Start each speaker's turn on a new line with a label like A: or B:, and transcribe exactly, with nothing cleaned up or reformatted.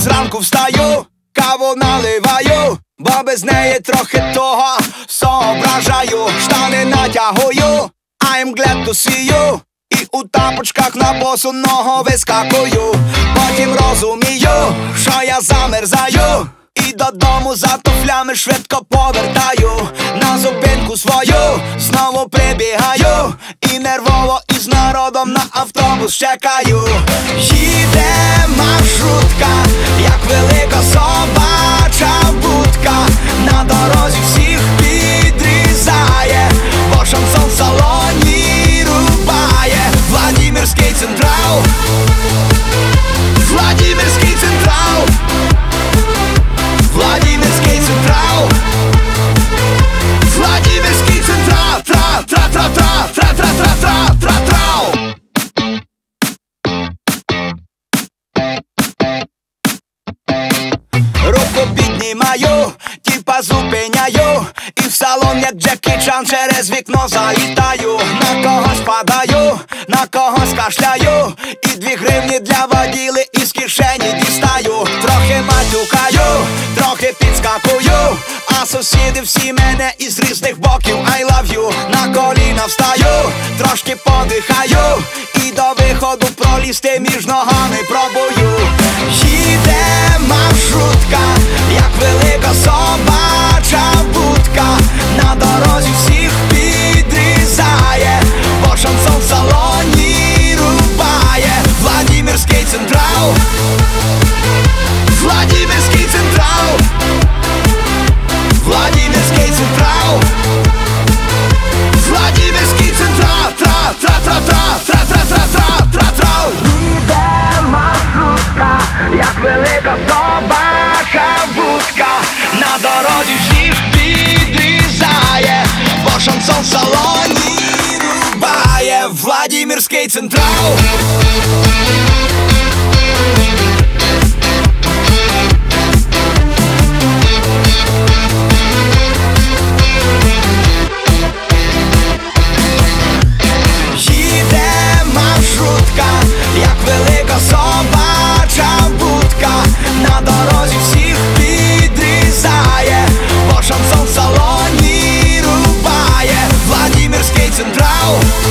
A: зранку встаю, каву наливаю, бо без неї трохи того соображаю. Штани натягую, I'm glad to see you, і у тапочках на босу ногу вискакую. Потім розумію, що я замерзаю, і додому за туфлями швидко повертаю. На зупинку свою знову прибігаю, і нервово із народом на автобус чекаю. Їде маршрутка, як велика собача будка, на дорозі всіх підрізає, бо шансон в салоні рубає. Владимирський централ, Владимирський централ, Владимирський централ, Владимирський централ, тра-тра-тра-тра-тра-тра-тра-тра-трау. Руку піднімаю, тіпа зупиняю, і в салон, як Джекі Чан, через вікно залітаю. На когось падаю, на когось кашляю, і дві гривні для воділи із кишені дістаю. Трохи матюкаю, трохи підскакую, а сусіди всі мене із різних боків I love you. На коліна встаю, трошки подихаю, і до виходу пролізти між ногами пробую. Їде маршрутка, як велика собача будка, на дорозі всіх підрізає, бо шансон в салоні рубає. Владимирський централ, Владимирський централ, Владимирський централ, Владимирський централ, тра-тра-тра-тра-тра-тра-тра-тра-трау. Їде маршрутка, як велика собача будка, на дорозі всіх підрізає, бо шансон в салоні рубає. Владимирський централ. Їде маршрутка, як велика собача будка, на дорозі всіх підрізає, бо шансон в салоні рубає. Владимирський централ.